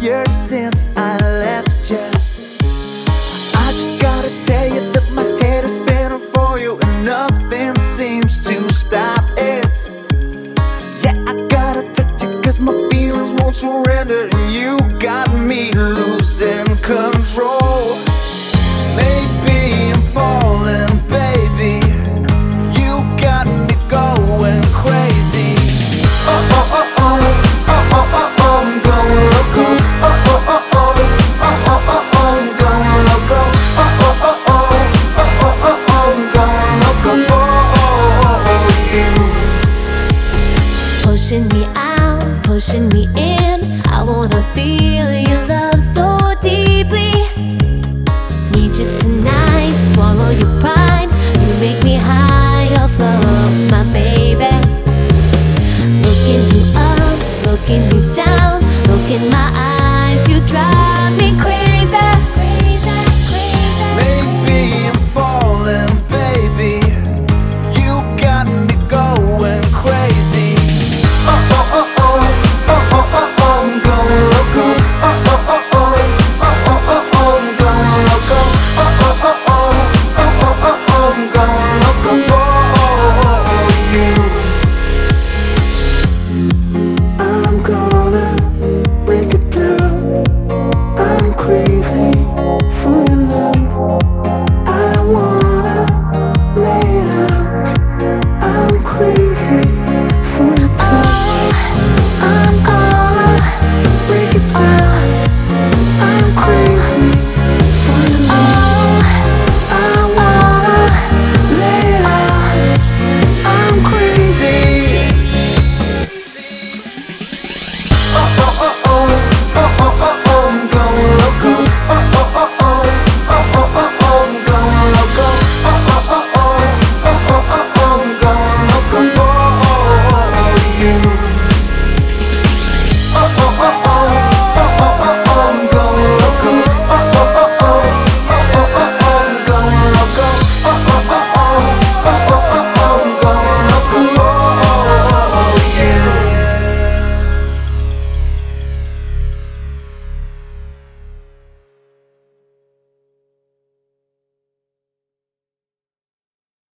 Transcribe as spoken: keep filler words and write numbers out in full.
years since I left you. I just gotta tell you that my head is spinning for you, and nothing seems to stop it. Yeah, I gotta touch you cause my feelings won't surrender, and you got me losing control. Maybe I'm falling, baby. You got me going crazy. Oh, oh, oh, oh, oh, oh, oh, oh, I'm going loco. Oh, oh, oh, oh, oh, oh, oh, oh, I'm going loco. Oh, oh, oh, oh, oh, oh, oh, oh, I'm going loco for you. Pushing me out, pushing me in. I wanna feel your love.